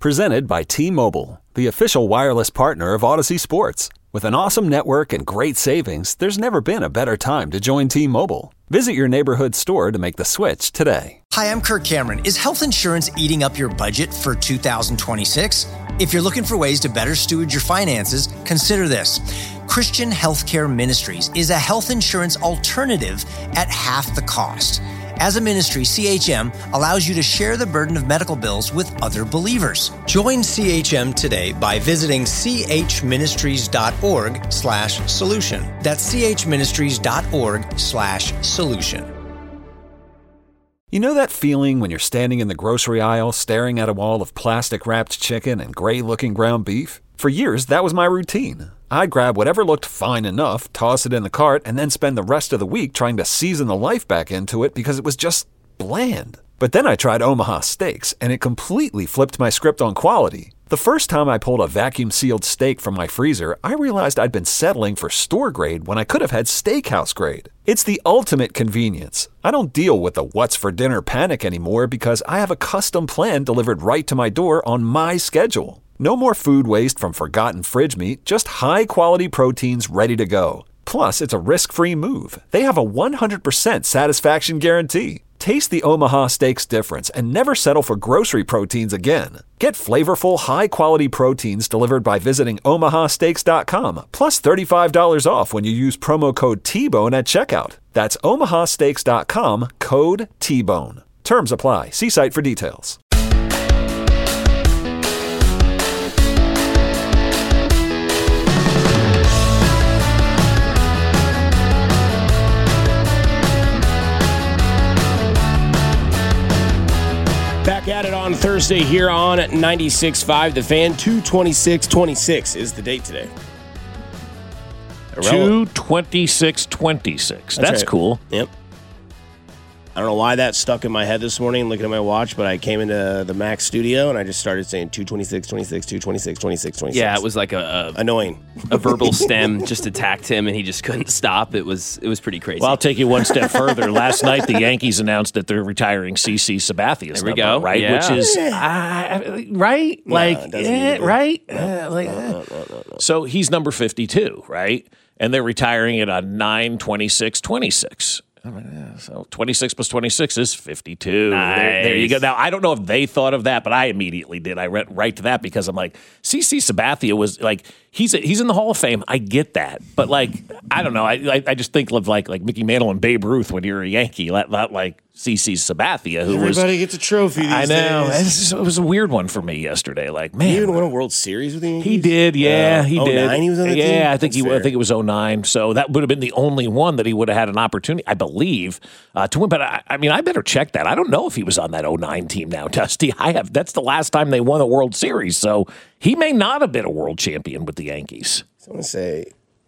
Presented by T-Mobile, the official wireless partner of Odyssey Sports. With an awesome network and great savings, there's never been a better time to join T-Mobile. Visit your neighborhood store to make the switch today. Hi, I'm Kirk Cameron. Is health insurance eating up your budget for 2026? If you're looking for ways to better steward your finances, consider this. Christian Healthcare Ministries is a health insurance alternative at half the cost. As a ministry, CHM allows you to share the burden of medical bills with other believers. Join CHM today by visiting chministries.org/solution. That's chministries.org/solution. You know that feeling when you're standing in the grocery aisle staring at a wall of plastic-wrapped chicken and gray-looking ground beef? For years, that was my routine. I'd grab whatever looked fine enough, toss it in the cart, and then spend the rest of the week trying to season the life back into it because it was just bland. But then I tried Omaha Steaks, and it completely flipped my script on quality. The first time I pulled a vacuum-sealed steak from my freezer, I realized I'd been settling for store grade when I could have had steakhouse grade. It's the ultimate convenience. I don't deal with the what's for dinner panic anymore because I have a custom plan delivered right to my door on my schedule. No more food waste from forgotten fridge meat, just high-quality proteins ready to go. Plus, it's a risk-free move. They have a 100% satisfaction guarantee. Taste the Omaha Steaks difference and never settle for grocery proteins again. Get flavorful, high-quality proteins delivered by visiting omahasteaks.com, plus $35 off when you use promo code T-Bone at checkout. That's omahasteaks.com, code T-Bone. Terms apply. See site for details. Back at it on Thursday here on 96.5 The Fan. 2/26/26 is the date today. 2/26/26. That's right. Cool. Yep. I don't know why that stuck in my head this morning looking at my watch, but I came into the Mac studio and I just started saying 2/26/26, 2/26/26/26. Yeah, it was like a annoying. A verbal stem just attacked him and he just couldn't stop. It was pretty crazy. Well, I'll take you one step further. Last night, the Yankees announced that they're retiring CC Sabathia's There we number, go. right? Yeah. Which is, right? No, Like, it doesn't need to be. right? No. So he's number 52, right? And they're retiring it on 9/26/26. So 26 plus 26 is 52. There you go. Now, I don't know if they thought of that, but I immediately did. I went right to that because I'm like, CC Sabathia was like, he's in the Hall of Fame. I get that. But like, I don't know. I just think of like Mickey Mantle and Babe Ruth when you're a Yankee, not like CC Sabathia, who Everybody gets a trophy these I know. days. It was a weird one for me yesterday. Like, man. He even won a World Series with the Yankees? He did, yeah, he did. 09 he was on the team? Yeah, I think That's fair. I think it was 09. So that would have been the only one that he would have had an opportunity, I believe, to win. But I mean, I better check that. I don't know if he was on that 09 team now, Dusty. That's the last time they won a World Series. So he may not have been a world champion with the Yankees. So I'm going to say,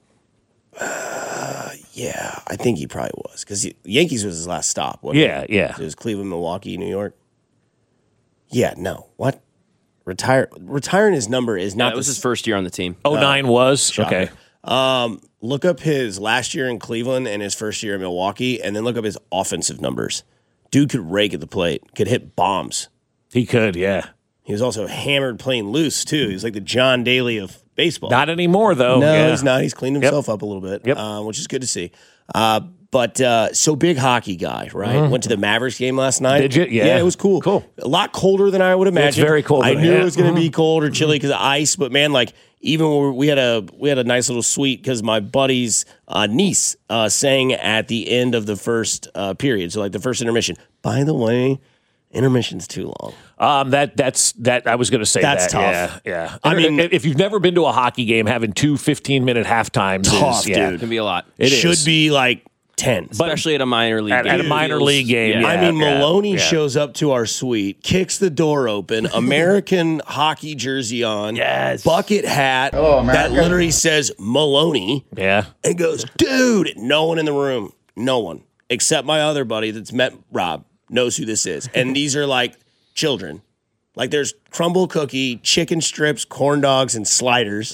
yeah, I think he probably was. Because Yankees was his last stop. Wasn't it? Yeah. It was Cleveland, Milwaukee, New York. Yeah, no. What? Retiring his number is not. That was his first year on the team. 09 was? Shocker. Okay. Look up his last year in Cleveland and his first year in Milwaukee, and then look up his offensive numbers. Dude could rake at the plate, could hit bombs. He could, yeah. He was also hammered playing loose, too. He was like the John Daly of baseball. Not anymore, though. No, Yeah. he's not. He's cleaned himself up a little bit, which is good to see. But so big hockey guy, right? Went to the Mavericks game last night. Did you? Yeah. Yeah, it was cool. Cool. A lot colder than I would imagine. It's very cold. I knew Yeah. it was going to be cold or chilly because of ice, but man, like even when we had a nice little suite because my buddy's niece sang at the end of the first period, so like the first intermission. By the way, intermission's too long. That's I was going to say That's that. tough. Yeah. I mean, if you've never been to a hockey game, having two 15-minute halftimes Tough, is, dude. It can be a lot. It should is. be like 10. Especially at a minor league game. At a minor league game, Yeah. I mean, yeah, Maloney yeah. shows up to our suite, kicks the door open, American hockey jersey on, Yes. bucket hat that literally says Maloney, Yeah. and goes, dude, no one in the room, no one, except my other buddy that's met Rob, knows who this is. And these are like children. Like there's crumble cookie, chicken strips, corn dogs, and sliders.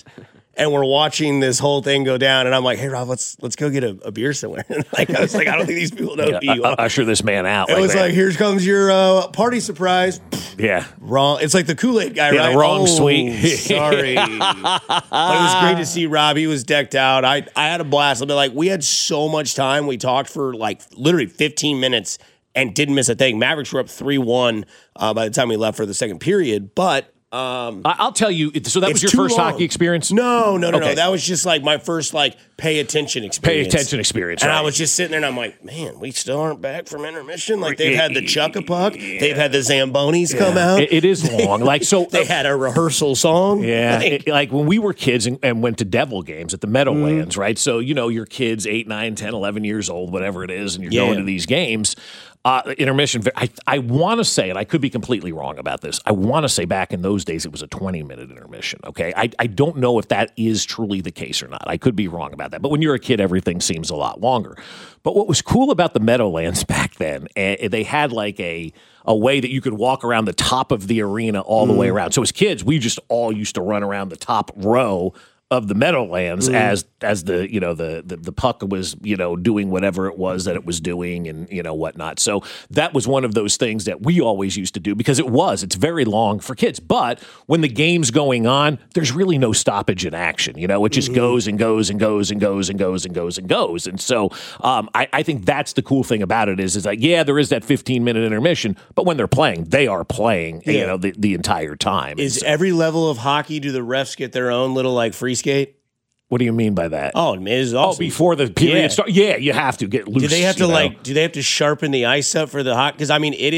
and we're watching this whole thing go down, and I'm like, hey, Rob, let's go get a beer somewhere. I was like, I don't think these people know who you are. Usher this man out. It was like, here comes your party surprise. Yeah. Wrong. It's like the Kool-Aid guy, right? The wrong suite. Sorry. But it was great to see Rob. He was decked out. I had a blast. We had so much time. We talked for literally 15 minutes and didn't miss a thing. Mavericks were up 3-1 by the time we left for the second period. But I'll tell you, so that was your first hockey experience? No. That was just my first pay attention experience. And I was just sitting there and I'm like, man, we still aren't back from intermission. They've had the Chuck-a-Puck. Yeah. They've had the Zambonis come out. It is long. They had a rehearsal song. Yeah. When we were kids and went to Devil games at the Meadowlands, right? So, your kids 8, 9, 10, 11 years old, whatever it is, and you're going to these games. Intermission, I want to say, and I could be completely wrong about this, I want to say back in those days it was a 20-minute intermission, okay? I don't know if that is truly the case or not. I could be wrong about that. But when you're a kid, everything seems a lot longer. But what was cool about the Meadowlands back then, they had a way that you could walk around the top of the arena all the way around. So as kids, we just all used to run around the top row of the Meadowlands as the puck was doing whatever it was that it was doing and whatnot. So that was one of those things that we always used to do because it's very long for kids. But when the game's going on, there's really no stoppage in action. It just goes and goes and goes and goes and goes and goes and goes. And so I think that's the cool thing about it is there is that 15-minute intermission, but when they're playing, they are playing the entire time. Is every level of hockey, do the refs get their own little free skate? What do you mean by that? Oh, man, it's awesome. Before the period starts? Yeah, you have to get loose. Do they have to do they have to sharpen the ice up for the hockey? Because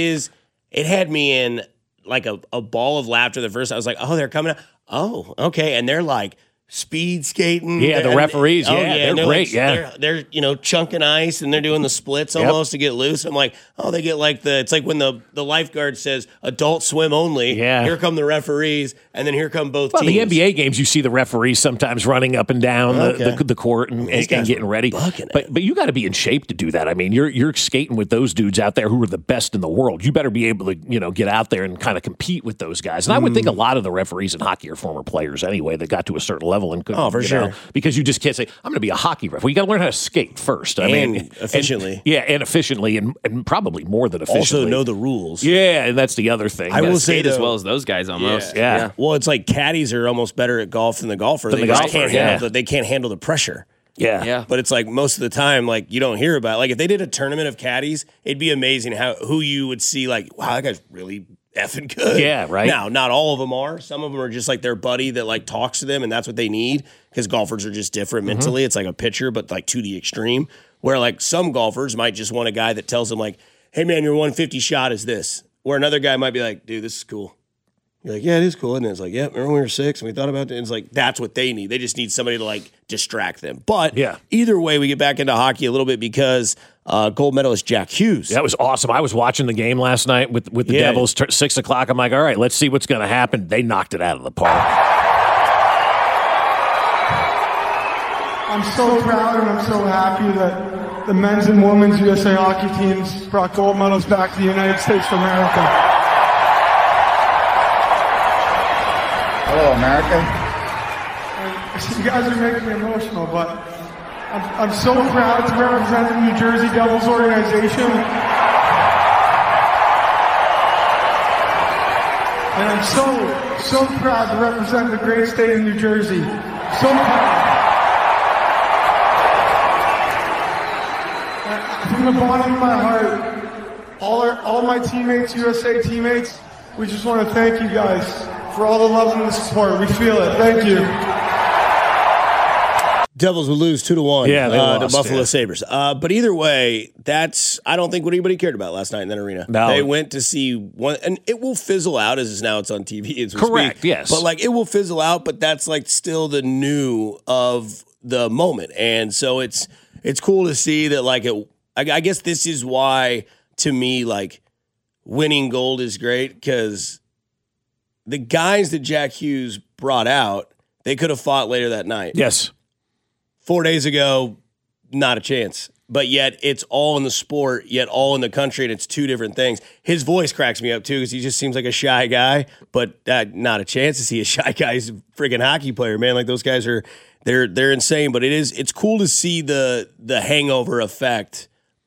it had me in a ball of laughter the first time. I was like, oh, they're coming out. Oh, okay. And they're speed skating. Yeah, the referees. They're great. They're chunking ice and they're doing the splits almost to get loose. I'm like, oh, they get it's like when the lifeguard says adult swim only. Yeah. Here come the referees, and then here come both teams. The NBA games, you see the referees sometimes running up and down the court and getting ready. But you got to be in shape to do that. I mean, you're skating with those dudes out there who are the best in the world. You better be able to get out there and kind of compete with those guys. And I would think a lot of the referees in hockey are former players anyway that got to a certain level. And could, for sure. Because you just can't say, I'm going to be a hockey ref. Well, you got to learn how to skate first. Efficiently. And efficiently, and probably more than efficiently. Also know the rules. Yeah, and that's the other thing. I will say as well as those guys almost. Yeah. Well, it's like caddies are almost better at golf than the golfer. They can't handle the pressure. Yeah. But it's most of the time, you don't hear about it. If they did a tournament of caddies, it'd be amazing who you would see wow, that guy's really effing good. Yeah, right. Now, not all of them are. Some of them are just their buddy that talks to them, and that's what they need because golfers are just different mentally. It's like a pitcher, but to the extreme. Where some golfers might just want a guy that tells them hey man, your 150 shot is this. Where another guy might be like, dude, this is cool. You're like, yeah, it is cool. And it's yeah, remember when we were 6 and we thought about it? And it's that's what they need. They just need somebody to distract them. But either way, we get back into hockey a little bit because gold medalist Jack Hughes. That was awesome. I was watching the game last night with the Devils, 6 o'clock. I'm like, all right, let's see what's going to happen. They knocked it out of the park. I'm so proud and I'm so happy that the men's and women's USA hockey teams brought gold medals back to the United States of America. Hello, America. You guys are making me emotional, but I'm so proud to represent the New Jersey Devils organization. And I'm so proud to represent the great state of New Jersey. So proud. From the bottom of my heart, all my teammates, USA teammates, we just want to thank you guys for all the love and the support. We feel it. Thank you. Devils would lose 2-1 to Buffalo Sabres. But either way, I don't think what anybody cared about last night in that arena. No. They went to see one, and it will fizzle out as now it's on TV. As we Correct, speak. yes. But it will fizzle out, but that's still the new of the moment. And so it's cool to see that I guess this is why, to me, winning gold is great because the guys that Jack Hughes brought out, they could have fought later that night. Yes. 4 days ago, not a chance. But yet it's all in the sport, yet all in the country, and it's two different things. His voice cracks me up, too, because he just seems like a shy guy, but not a chance to see a shy guy. He's a freaking hockey player, man. Like, those guys are they're insane. But it's cool to see the hangover effect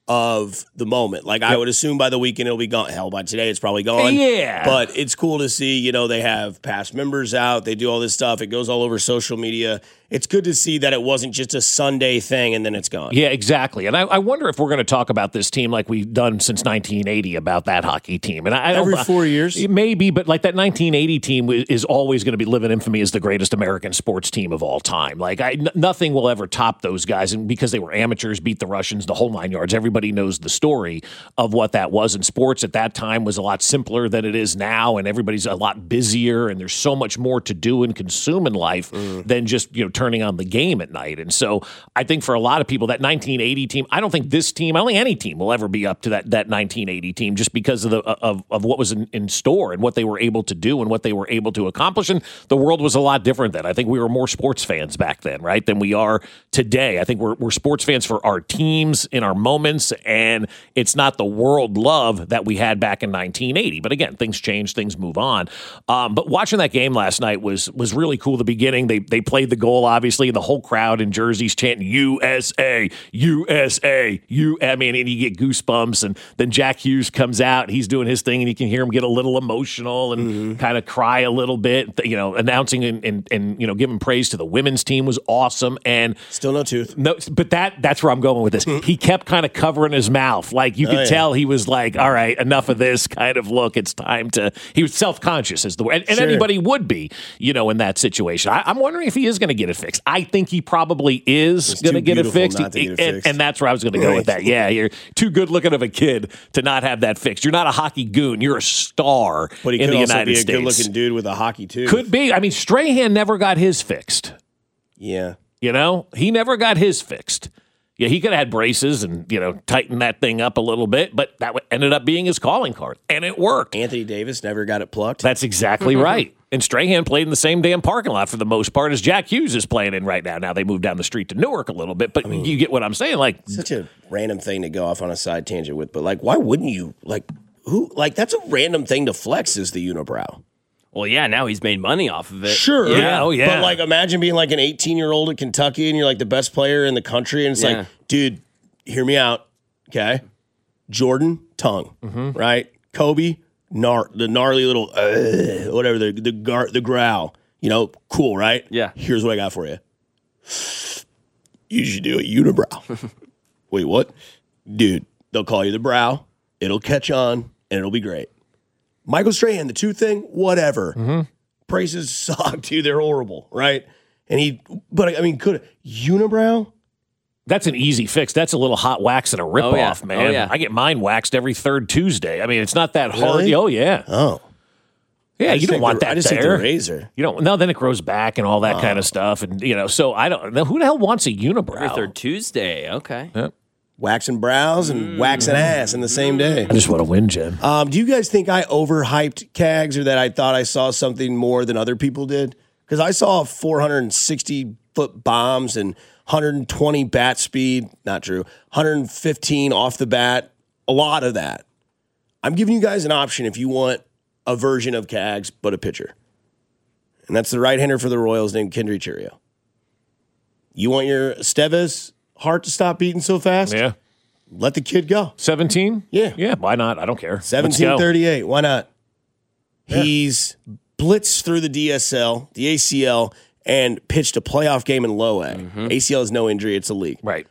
of the moment. Like, I would assume by the weekend it'll be gone. Hell, by today it's probably gone. Yeah. But it's cool to see, they have past members out. They do all this stuff. It goes all over social media. It's good to see that it wasn't just a Sunday thing and then it's gone. Yeah, exactly. And I wonder if we're going to talk about this team like we've done since 1980 about that hockey team. And every 4 years? Maybe, but like that 1980 team is always going to be live in infamy as the greatest American sports team of all time. Like nothing will ever top those guys. And because they were amateurs, beat the Russians, the whole 9 yards, everybody knows the story of what that was. And sports at that time was a lot simpler than it is now. And everybody's a lot busier. And there's so much more to do and consume in life than just, turning on the game at night. And so I think for a lot of people, that 1980 team, I don't think this team, I don't think any team will ever be up to that 1980 team just because of what was in store and what they were able to do and what they were able to accomplish. And the world was a lot different then. I think we were more sports fans back then, right, than we are today. I think we're sports fans for our teams in our moments, and it's not the world love that we had back in 1980. But again, things change, things move on. But watching that game last night was really cool. The beginning, they played the goal, obviously, the whole crowd in jerseys chanting USA, USA, I mean, and you get goosebumps. And then Jack Hughes comes out, he's doing his thing, and you can hear him get a little emotional and kind of cry a little bit, announcing and giving praise to the women's team was awesome. And still no tooth. No, but that's where I'm going with this. He kept kind of covering his mouth. Like you could tell he was like, all right, enough of this kind of look. It's time to, he was self-conscious as the way, and Sure. anybody would be, in that situation. I'm wondering if he is going to get it fixed. I think he probably is going to get it fixed. And that's where I was going to go with that. Yeah, you're too good looking of a kid to not have that fixed. You're not a hockey goon. You're a star but he in could the also United be a States. good-looking dude with a hockey tooth. Could be. I mean, Strahan never got his fixed. Yeah. He never got his fixed. Yeah, he could have had braces and, tightened that thing up a little bit, but that ended up being his calling card, and it worked. Anthony Davis never got it plucked. That's exactly right. And Strahan played in the same damn parking lot for the most part as Jack Hughes is playing in right now. Now they moved down the street to Newark a little bit, but you get what I'm saying. Like, such a random thing to go off on a side tangent with, but why wouldn't you? That's a random thing to flex is the unibrow. Well, yeah, now he's made money off of it. Sure. Yeah. Oh, yeah. But imagine being an 18-year-old at Kentucky and you're the best player in the country, and it's dude, hear me out, okay? Jordan, tongue, right? Kobe, the gnarly little whatever, the growl. Cool, right? Yeah. Here's what I got for you. You should do a unibrow. Wait, what? Dude, they'll call you the brow. It'll catch on, and it'll be great. Michael Strahan, the tooth thing, whatever. Braces suck, dude. They're horrible, right? And could unibrow? that's an easy fix. That's a little hot wax and a ripoff, man. Oh, yeah. I get mine waxed every third Tuesday. I mean, it's not that hard. Really? Oh, yeah. Oh. Yeah, you don't want that I just there. take the razor. You don't. No, then it grows back and all that kind of stuff. And, so I don't know. Who the hell wants a unibrow? Every third Tuesday. Okay. Yep. Waxing brows and waxing ass in the same day. I just want to win, Jen. Do you guys think I overhyped Cags, or that I thought I saw something more than other people did? Because I saw 460-foot bombs and 120 bat speed. Not true. 115 off the bat. A lot of that. I'm giving you guys an option if you want a version of Cags, but a pitcher. And that's the right-hander for the Royals named Kendry Chirio. You want your Estevez heart to stop beating so fast? Yeah. Let the kid go. 17? Yeah. Yeah, why not? I don't care. 1738. Why not? Yeah. He's blitzed through the DSL, the ACL, and pitched a playoff game in low A. Mm-hmm. ACL is no injury. It's a league. Right.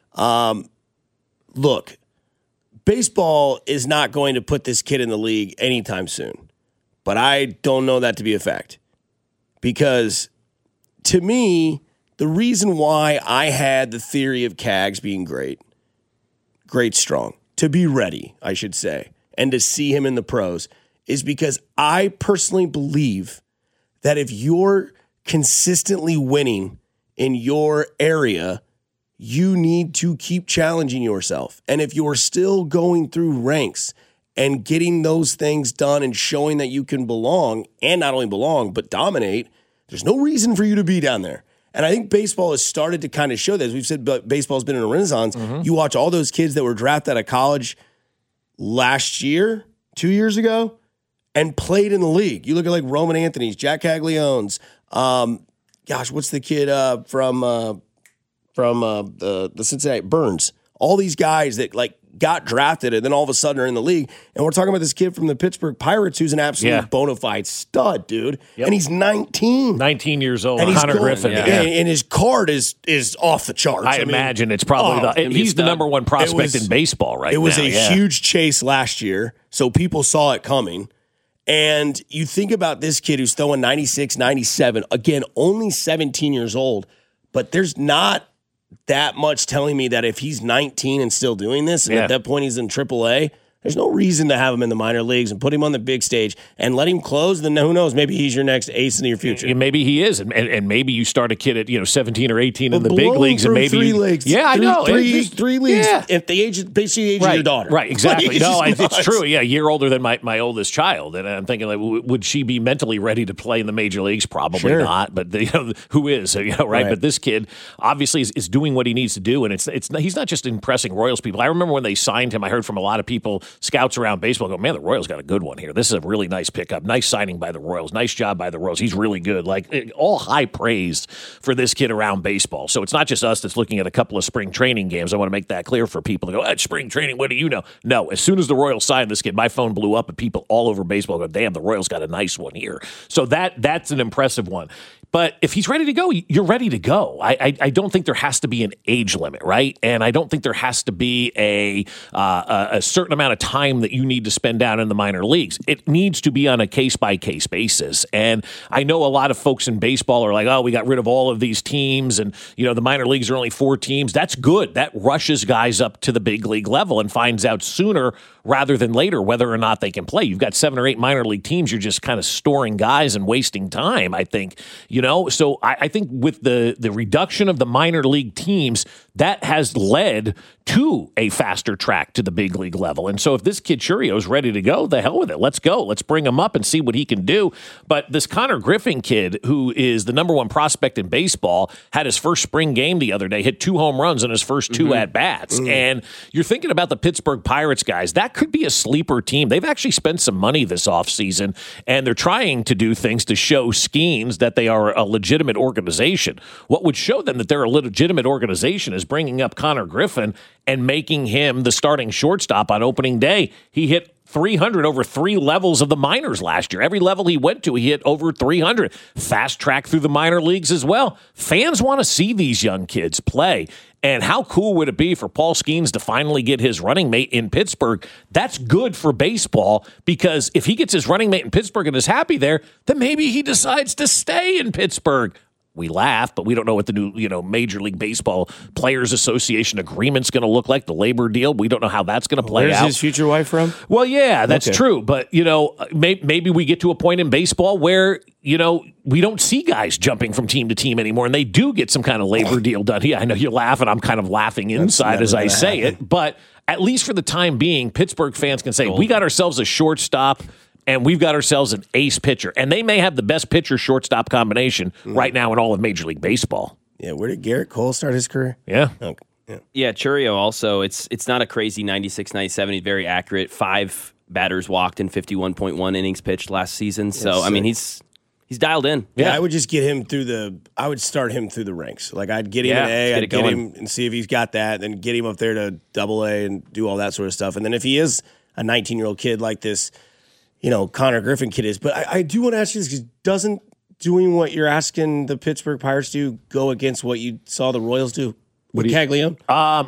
Look, baseball is not going to put this kid in the league anytime soon. But I don't know that to be a fact. Because to me, the reason why I had the theory of Cags being great strong, to be ready, I should say, and to see him in the pros is because I personally believe that if you're consistently winning in your area, you need to keep challenging yourself. And if you're still going through ranks and getting those things done and showing that you can belong, and not only belong, but dominate, there's no reason for you to be down there. And I think baseball has started to kind of show this. We've said baseball's been in a renaissance. You watch all those kids that were drafted out of college last year, 2 years ago, and played in the league. You look at like Roman Anthony's, Jack Caglione's. What's the kid from the Cincinnati Burns? All these guys that like got drafted and then all of a sudden are in the league. And we're talking about this kid from the Pittsburgh Pirates who's an absolute bona fide stud, dude. Yep. And he's 19. 19 years old. And Connor Griffin. And his card is off the charts. I imagine it's probably he's the number one prospect in baseball right now. It was a huge chase last year, so people saw it coming. And you think about this kid who's throwing 96, 97, again, only 17 years old, but there's not that much telling me that if he's 19 and still doing this, and at that point he's in AAA, there's no reason to have him in the minor leagues and put him on the big stage and let him close. Then who knows? Maybe he's your next ace in your future. Maybe he is, and maybe you start a kid at 17 or 18 in the big leagues, and maybe 3 leagues. Yeah, I know three leagues at the age of your daughter. Right, exactly. No, it's true. Yeah, a year older than my oldest child, and I'm thinking, like, would she be mentally ready to play in the major leagues? Probably not. But who is? Right? But this kid obviously is doing what he needs to do, and he's not just impressing Royals people. I remember when they signed him, I heard from a lot of people, scouts around baseball, go, man, the Royals got a good one here. This is a really nice pickup. Nice signing by the Royals. Nice job by the Royals. He's really good. Like, all high praise for this kid around baseball. So it's not just us that's looking at a couple of spring training games. I want to make that clear for people to go, spring training, what do you know? No, as soon as the Royals signed this kid, my phone blew up and people all over baseball go, damn, the Royals got a nice one here. So that's an impressive one. But if he's ready to go, you're ready to go. I don't think there has to be an age limit, right? And I don't think there has to be a certain amount of time that you need to spend down in the minor leagues. It needs to be on a case-by-case basis. And I know a lot of folks in baseball are like, oh, we got rid of all of these teams, and the minor leagues are only 4 teams. That's good. That rushes guys up to the big league level and finds out sooner rather than later whether or not they can play. You've got 7 or 8 minor league teams. You're just kind of storing guys and wasting time, I think. So I think with the reduction of the minor league teams, that has led to a faster track to the big league level. And so if this kid Churio is ready to go, the hell with it. Let's go. Let's bring him up and see what he can do. But this Connor Griffin kid, who is the number one prospect in baseball, had his first spring game the other day, hit 2 home runs in his first 2 at-bats. And you're thinking about the Pittsburgh Pirates guys. That could be a sleeper team. They've actually spent some money this offseason, and they're trying to do things to show Skeens that they are a legitimate organization. What would show them that they're a legitimate organization is bringing up Connor Griffin and making him the starting shortstop on opening day. He hit 300 over 3 levels of the minors last year. Every level he went to, he hit over 300. Fast track through the minor leagues as well. Fans want to see these young kids play. And how cool would it be for Paul Skeens to finally get his running mate in Pittsburgh? That's good for baseball, because if he gets his running mate in Pittsburgh and is happy there, then maybe he decides to stay in Pittsburgh. We laugh, but we don't know what the new, Major League Baseball Players Association agreement's going to look like, the labor deal. We don't know how that's going to play out. Where's his future wife from? Well, yeah, that's true. But, maybe we get to a point in baseball where, we don't see guys jumping from team to team anymore, and they do get some kind of labor deal done. Yeah, I know you're laughing. I'm kind of laughing inside as I say it. But at least for the time being, Pittsburgh fans can say, we got ourselves a shortstop, and we've got ourselves an ace pitcher. And they may have the best pitcher-shortstop combination right now in all of Major League Baseball. Yeah, where did Garrett Cole start his career? Yeah. Okay. Yeah, Churio also, it's not a crazy 96, 97. He's very accurate. 5 batters walked in 51.1 innings pitched last season. So, I mean, he's dialed in. Yeah, I would just get him I would start him through the ranks. Like, I'd get him in A, I'd get him and see if he's got that, then get him up there to AA and do all that sort of stuff. And then if he is a 19-year-old kid like this, Connor Griffin kid is. But I do want to ask you this, because doesn't doing what you're asking the Pittsburgh Pirates do go against what you saw the Royals do with Caglione?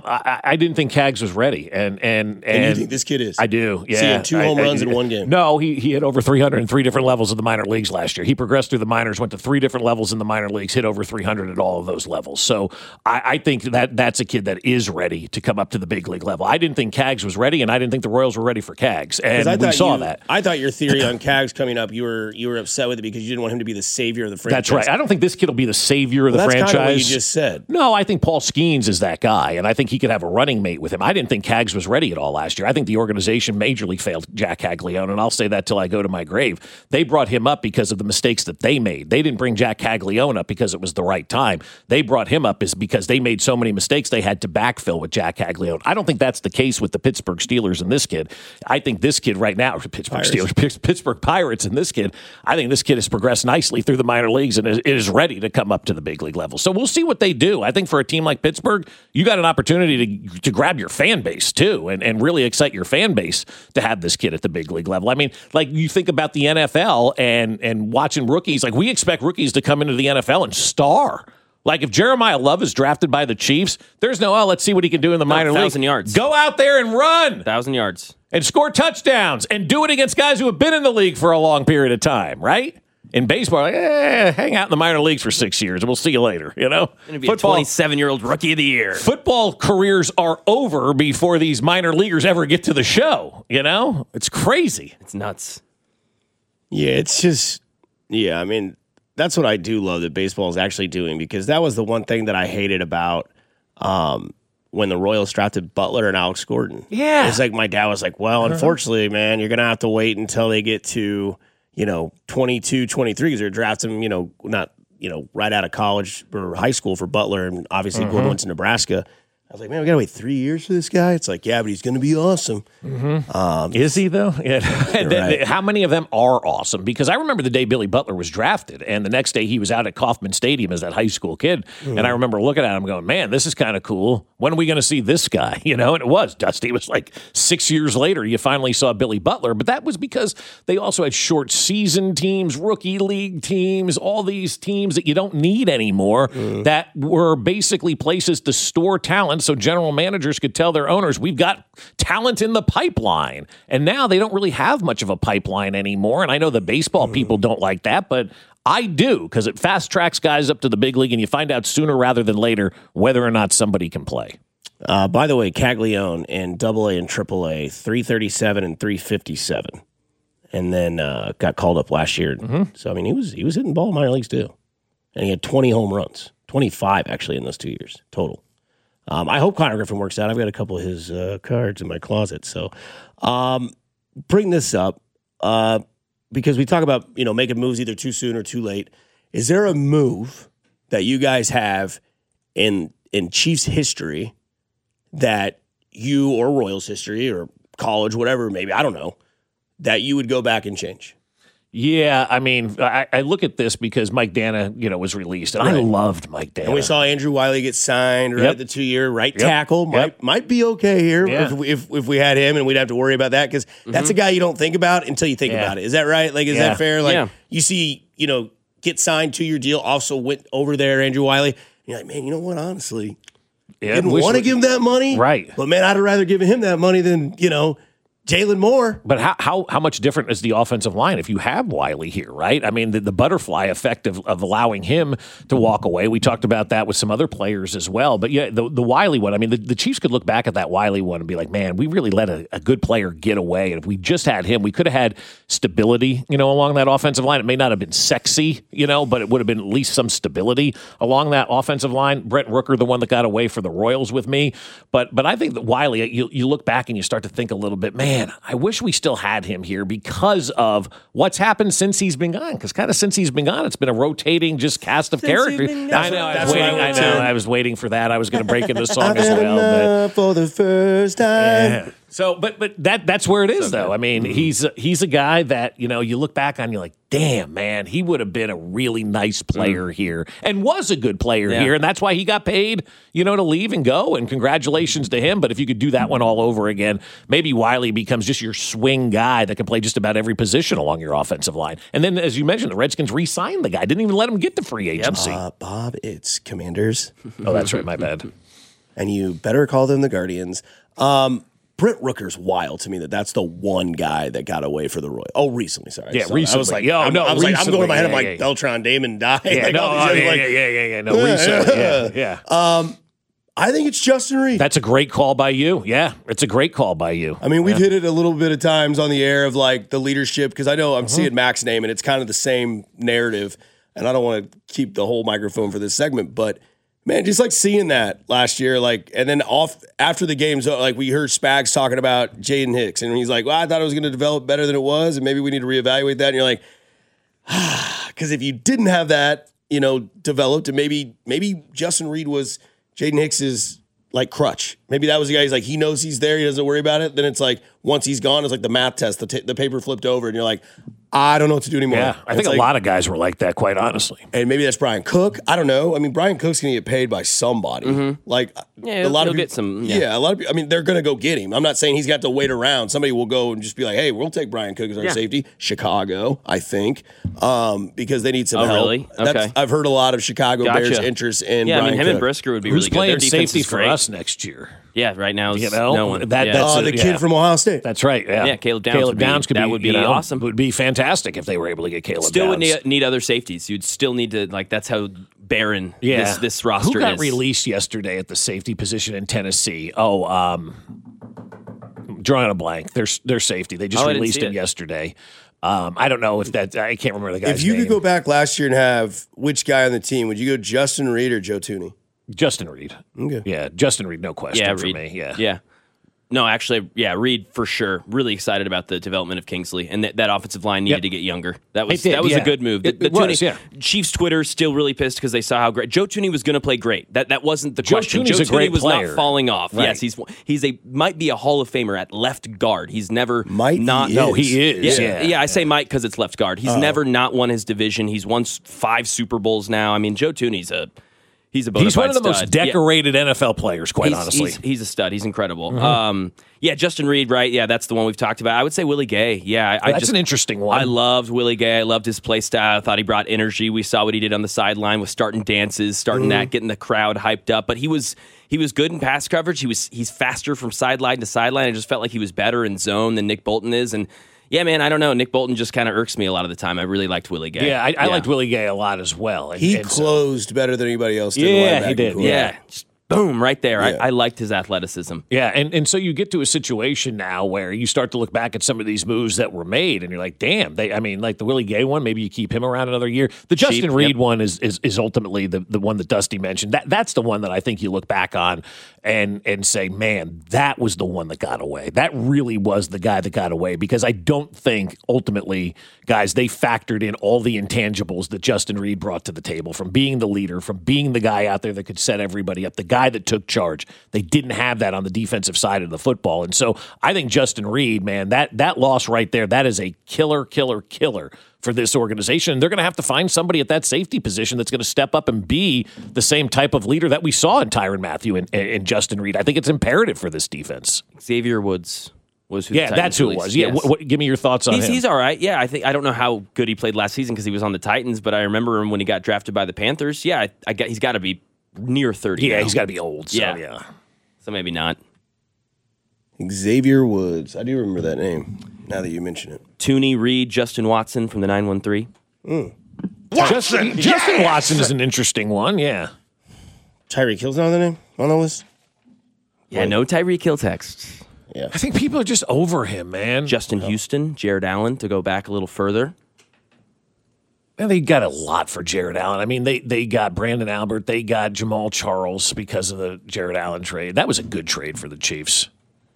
I didn't think Cags was ready. And you think this kid is? I do, yeah. So he had 2 home runs in one game. No, he hit over 300 in 3 different levels of the minor leagues last year. He progressed through the minors, went to 3 different levels in the minor leagues, hit over 300 at all of those levels. So I think that's a kid that is ready to come up to the big league level. I didn't think Cags was ready, and I didn't think the Royals were ready for Cags. And we saw that. I thought your theory on Cags coming up, you were upset with it because you didn't want him to be the savior of the franchise. That's right. I don't think this kid will be the savior of the franchise. That's kind of what you just said. No, I think Paul Skeens Skeens is that guy, and I think he could have a running mate with him. I didn't think Cags was ready at all last year. I think the organization majorly failed Jack Caglione, and I'll say that till I go to my grave. They brought him up because of the mistakes that they made. They didn't bring Jack Caglione up because it was the right time. They brought him up because they made so many mistakes they had to backfill with Jack Caglione. I don't think that's the case with the Pittsburgh Steelers and this kid. I think this kid right now, Pittsburgh Pirates and this kid, I think this kid has progressed nicely through the minor leagues and is ready to come up to the big league level. So we'll see what they do. I think for a team like Pittsburgh, you got an opportunity to grab your fan base too and really excite your fan base to have this kid at the big league level. I mean, like you think about the NFL and watching rookies, like we expect rookies to come into the NFL and star. Like if Jeremiah Love is drafted by the Chiefs, there's let's see what he can do in the minor league. 1,000 yards. Go out there and run. 1,000 yards. And score touchdowns and do it against guys who have been in the league for a long period of time, right? In baseball, hang out in the minor leagues for 6 years and we'll see you later, you know? Going to be a 27-year-old rookie of the year. Football careers are over before these minor leaguers ever get to the show, you know? It's crazy. It's nuts. Yeah, it's just, I mean, that's what I do love that baseball is actually doing, because that was the one thing that I hated about when the Royals drafted Butler and Alex Gordon. Yeah. It's like my dad was like, well, unfortunately, man, you're going to have to wait until they get to, 22, 23, because they're drafting, not, right out of college or high school for Butler. And obviously Gordon went to Nebraska. I was like, man, we got to wait 3 years for this guy. It's like, yeah, but he's going to be awesome. Is he, though? Yeah. Right. How many of them are awesome? Because I remember the day Billy Butler was drafted, and the next day he was out at Kauffman Stadium as that high school kid. And I remember looking at him going, man, this is kind of cool. When are we going to see this guy? And it was, Dusty. It was like 6 years later you finally saw Billy Butler. But that was because they also had short season teams, rookie league teams, all these teams that you don't need anymore that were basically places to store talent. So general managers could tell their owners, we've got talent in the pipeline. And now they don't really have much of a pipeline anymore. And I know the baseball people don't like that, but I do, because it fast tracks guys up to the big league and you find out sooner rather than later whether or not somebody can play. By the way, Caglione in AA and AAA, 337 and 357. And then got called up last year. So, I mean, he was hitting ball in minor leagues too. And he had 20 home runs, 25 actually in those 2 years total. I hope Connor Griffin works out. I've got a couple of his cards in my closet. So bring this up because we talk about, making moves either too soon or too late. Is there a move that you guys have in Chiefs history that you, or Royals history or college, whatever, maybe, I don't know, that you would go back and change? Yeah, I mean, I look at this because Mike Dana, was released, and I loved Mike Dana. And we saw Andrew Wiley get signed, right? The 2-year tackle might be okay here if we had him, and we'd have to worry about that, because that's a guy you don't think about until you think about it. Is that right? Like, is that fair? Like, you see, get signed 2-year deal, also went over there, Andrew Wiley, and you're like, man, you know what? Honestly, didn't want to give him that money, right? But man, I'd rather give him that money than Jalen Moore. But how much different is the offensive line if you have Wiley here, right? I mean, the butterfly effect of allowing him to walk away. We talked about that with some other players as well. But yeah, the Wiley one, I mean, the Chiefs could look back at that Wiley one and be like, man, we really let a good player get away. And if we just had him, we could have had stability, along that offensive line. It may not have been sexy, but it would have been at least some stability along that offensive line. Brent Rooker, the one that got away for the Royals with me. But I think that Wiley, you look back and you start to think a little bit, man, I wish we still had him here because of what's happened since he's been gone. Because kind of since he's been gone, it's been a rotating just cast of characters. I know. I was waiting for that. I was going to break into song as well. For the first time. Yeah. So, but that's where it is, though. I mean, he's a guy that you look back on, you're like, damn, man, he would have been a really nice player here and was a good player here, and that's why he got paid, to leave and go. And congratulations to him. But if you could do that one all over again, maybe Wiley becomes just your swing guy that can play just about every position along your offensive line. And then, as you mentioned, the Redskins re-signed the guy, didn't even let him get to free agency. Bob, it's Commanders. Oh, that's right, my bad. And you better call them the Guardians. Brent Rooker's wild to me that's the one guy that got away for the Royals. Oh, recently, sorry. Yeah, recently. I was like, I'm going in my head, I'm like, Beltran Damon died. Yeah, recently. I think it's Justin Reed. That's a great call by you. Yeah, it's a great call by you. I mean, we've hit it a little bit of times on the air of like the leadership, because I know I'm seeing Mac's name, and it's kind of the same narrative, and I don't want to keep the whole microphone for this segment, but Man, just like seeing that last year, like, and then after the games, like we heard Spags talking about Jaden Hicks, and he's like, well, I thought it was going to develop better than it was, and maybe we need to reevaluate that. And you're like, because if you didn't have that, developed, and maybe Justin Reed was Jaden Hicks's like crutch. Maybe that was the guy. He's like, he knows he's there. He doesn't worry about it. Then it's like, once he's gone, it's like the math test. The paper flipped over, and you're like, I don't know what to do anymore. Yeah, I think a lot of guys were like that, quite honestly. And maybe that's Brian Cook. I don't know. I mean, Brian Cook's going to get paid by somebody. Mm-hmm. Like, a lot of people get some. Yeah, a lot of people. I mean, they're going to go get him. I'm not saying he's got to wait around. Somebody will go and just be like, hey, we'll take Brian Cook as our safety. Chicago, I think, because they need some help. Really? Okay. I've heard a lot of Chicago Bears interest in Brian Cook. Him and Brisker would be Who's really good. Who's playing safety for us next year? Yeah, right now no one. That's the kid from Ohio State. That's right. Yeah, Caleb Downs. That would be awesome. Would be fantastic if they were able to get Caleb Downs. Still would need other safeties. You'd still need to, like, that's how barren this roster is. Who got released yesterday at the safety position in Tennessee? Drawing a blank. Their safety. They just released him yesterday. I don't know if that. I can't remember the guy's name. If you could go back last year and have which guy on the team, would you go Justin Reed or Joe Thuney? Justin Reed. Okay. Yeah, Justin Reed, no question for me. Yeah. No, actually, Reed for sure. Really excited about the development of Kingsley, and that offensive line needed to get younger. That was a good move. Chiefs Twitter still really pissed because they saw how great Joe Thuney was going to play. Great. That wasn't the question. Joe Thuney was not falling off. Right. Yes, he's might be a Hall of Famer at left guard. He's never he is. Yeah, I say might because it's left guard. He's never not won his division. He's won 5 Super Bowls now. I mean, Joe Thuney's He's a bona fide one of the most decorated NFL players, quite honestly. He's a stud. He's incredible. Mm-hmm. Justin Reed, right? Yeah, that's the one we've talked about. I would say Willie Gay. Yeah, that's an interesting one. I loved Willie Gay. I loved his play style. I thought he brought energy. We saw what he did on the sideline with starting dances, that, getting the crowd hyped up. But he was good in pass coverage. He's faster from sideline to sideline. I just felt like he was better in zone than Nick Bolton is. And yeah, man, I don't know. Nick Bolton just kind of irks me a lot of the time. I really liked Willie Gay. Yeah, I liked Willie Gay a lot as well. He closed better than anybody else did. Yeah, he did. Yeah, just boom, right there. Yeah. I liked his athleticism. Yeah, and so you get to a situation now where you start to look back at some of these moves that were made, and you're like, damn, like the Willie Gay one, maybe you keep him around another year. The Justin Reed one is ultimately the one that Dusty mentioned. That's the one that I think you look back on and say, man, that was the one that got away. That really was the guy that got away, because I don't think ultimately, guys, they factored in all the intangibles that Justin Reed brought to the table, from being the leader, from being the guy out there that could set everybody up, the guy that took charge. They didn't have that on the defensive side of the football. And so I think Justin Reed, man, that loss right there, that is a killer for this organization. They're going to have to find somebody at that safety position that's going to step up and be the same type of leader that we saw in Tyrann Mathieu and Justin Reed. I think it's imperative for this defense. Xavier Woods was who that's who it was. Yeah, yes. Give me your thoughts on him. He's all right. Yeah, I don't know how good he played last season because he was on the Titans, but I remember him when he got drafted by the Panthers. Yeah, he's got to be near 30. Yeah, now. He's got to be old. So, yeah. So maybe not. Xavier Woods. I do remember that name now that you mention it. Thuney, Reed, Justin Watson from the 913. Justin Watson is an interesting one, yeah. Tyreek Hill's not on the name on the list? Yeah, no Tyreek Hill texts. Yeah. I think people are just over him, man. Justin Houston, Jared Allen, to go back a little further. And they got a lot for Jared Allen. I mean, they got Brandon Albert. They got Jamal Charles because of the Jared Allen trade. That was a good trade for the Chiefs.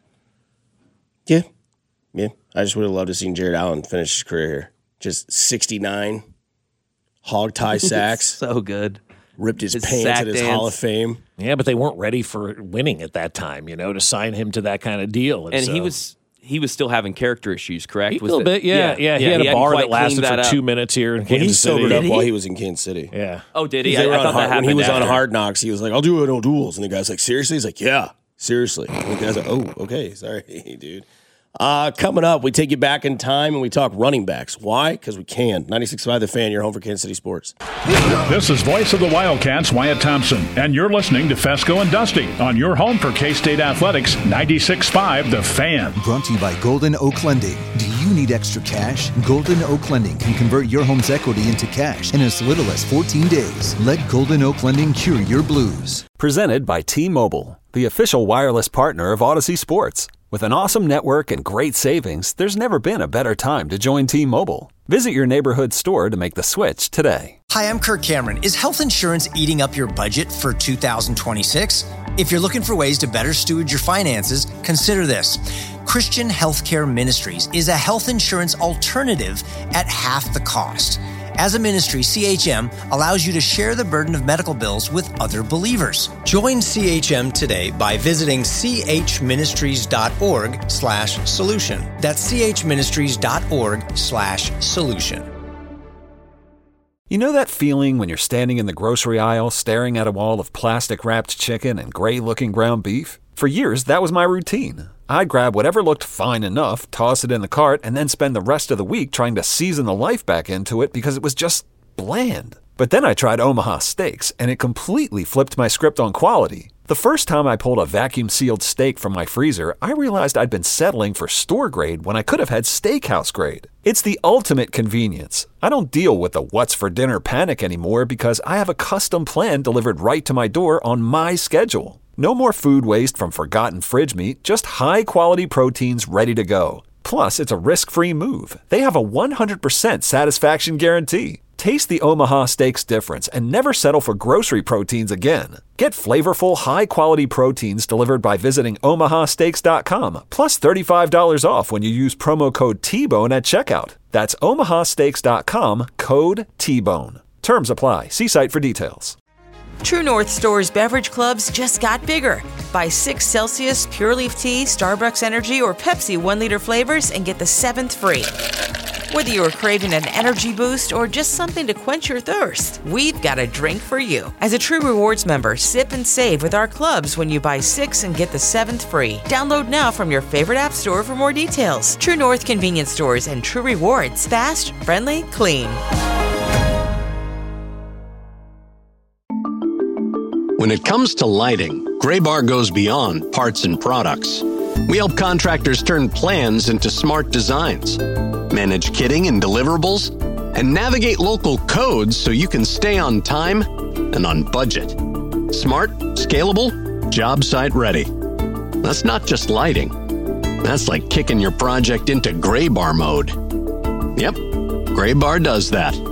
Yeah. Yeah. I just would have loved to see Jared Allen finish his career here. Just 69 hog tie sacks. So good. Ripped his pants at his Hall of Fame. Yeah, but they weren't ready for winning at that time, to sign him to that kind of deal. And so, he was still having character issues, correct? A little bit, yeah. He had a bar that lasted for 2 minutes here in Kansas City. He sobered up while he was in Kansas City. Yeah. Oh, did he? I thought that happened when he was on Hard Knocks, he was like, I'll do no duels. And the guy's like, seriously? He's like, yeah, seriously. And the guy's like, oh, okay, sorry, dude. Coming up, we take you back in time and we talk running backs. Why? Because we can. 96.5 The Fan, your home for Kansas City sports. This is voice of the Wildcats, Wyatt Thompson, and you're listening to Fesco and Dusty on your home for K-State Athletics, 96.5 The Fan. Brought to you by Golden Oak Lending. Do you need extra cash? Golden Oak Lending can convert your home's equity into cash in as little as 14 days. Let Golden Oak Lending cure your blues. Presented by T-Mobile, the official wireless partner of Odyssey Sports. With an awesome network and great savings, there's never been a better time to join T-Mobile. Visit your neighborhood store to make the switch today. Hi, I'm Kirk Cameron. Is health insurance eating up your budget for 2026? If you're looking for ways to better steward your finances, consider this. Christian Healthcare Ministries is a health insurance alternative at half the cost. As a ministry, CHM allows you to share the burden of medical bills with other believers. Join CHM today by visiting chministries.org/solution. That's chministries.org/solution. You know that feeling when you're standing in the grocery aisle staring at a wall of plastic-wrapped chicken and gray-looking ground beef? For years, that was my routine. I'd grab whatever looked fine enough, toss it in the cart, and then spend the rest of the week trying to season the life back into it because it was just bland. But then I tried Omaha Steaks, and it completely flipped my script on quality. The first time I pulled a vacuum-sealed steak from my freezer, I realized I'd been settling for store grade when I could have had steakhouse grade. It's the ultimate convenience. I don't deal with the what's for dinner panic anymore because I have a custom plan delivered right to my door on my schedule. No more food waste from forgotten fridge meat, just high-quality proteins ready to go. Plus, it's a risk-free move. They have a 100% satisfaction guarantee. Taste the Omaha Steaks difference and never settle for grocery proteins again. Get flavorful, high-quality proteins delivered by visiting omahasteaks.com, plus $35 off when you use promo code T-Bone at checkout. That's omahasteaks.com, code T-Bone. Terms apply. See site for details. True North Store's beverage clubs just got bigger. Buy 6 Celsius Pure Leaf Tea, Starbucks Energy, or Pepsi 1-liter flavors and get the 7th free. Whether you're craving an energy boost or just something to quench your thirst, we've got a drink for you. As a True Rewards member, sip and save with our clubs when you buy 6 and get the 7th free. Download now from your favorite app store for more details. True North Convenience Stores and True Rewards. Fast, friendly, clean. When it comes to lighting, Graybar goes beyond parts and products. We help contractors turn plans into smart designs, manage kitting and deliverables, and navigate local codes so you can stay on time and on budget. Smart, scalable, job site ready. That's not just lighting. That's like kicking your project into Graybar mode. Yep, Graybar does that.